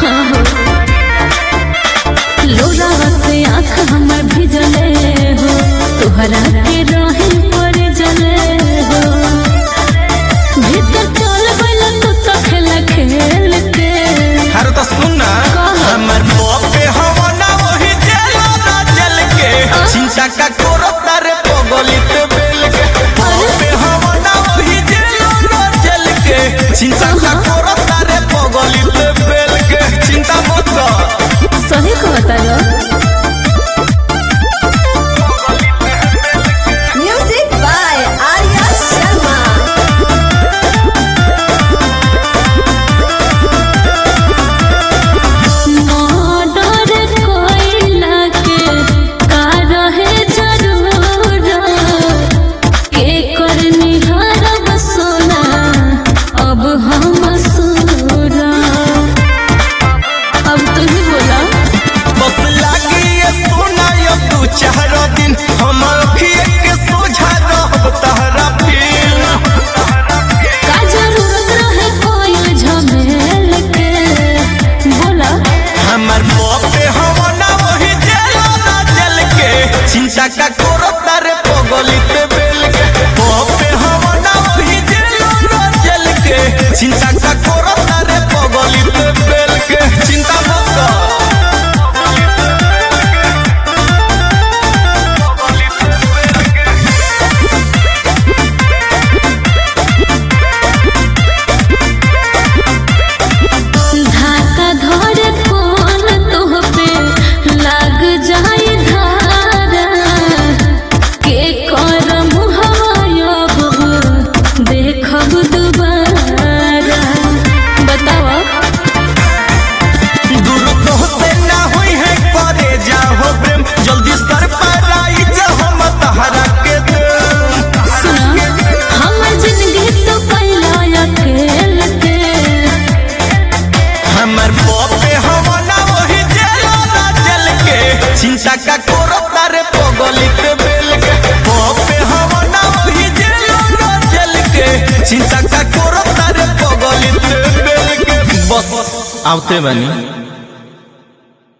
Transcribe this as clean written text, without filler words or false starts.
लोरावा से आँख हमर भिजले हो तोहरा के रहे पर जले हो भीतर चल गइल तू तो खेला खेल के। हर तो सुनना हमर मोके हवा ना वही जेलो ना जल के चिंता का करो तारे पगलित बेल के मोके हवा ना वही जेलो ना जल के चिंता का करो तारे पगलित बेल के चिंता मत कर। सही कहता लो। Music by Arya Sharma. Murder कोइला के का रहे जरूरत के करनी हरब सोना अब हम सूरा। अब तू ही बोला। बस लागी ये सोना अब दू चार दिन हम अखिए के सोझा रहब तहरा फिर का जरूरत रहे कोई झमेल के बोला। हमर मोके हवा ना वही जेलो ना जल के चिंता का करो तारे पगलित बेल के मोके हवा ना वही जेलो ना जल के चिंता का करो तारे पगलित बेल के चिंता मत कर। धाका धर कौन तोह पे लग जाए धारा के कर मुहवायब देखब दोबारा। बतावा दूर तो से ना होई है करे जाओ प्रेम जल्दी सर पर आई जा हम तहरा के दे। सुना हमर जिंदगी तो पहला अकेल के। हमर मोके हवा ना वही जेलो ना जल के चिंता का करो तारे पगलित बेल के मोके हवा ना वही जेलो ना जल के चिंता का करो तारे पगलित बेल के बस आवते बनी।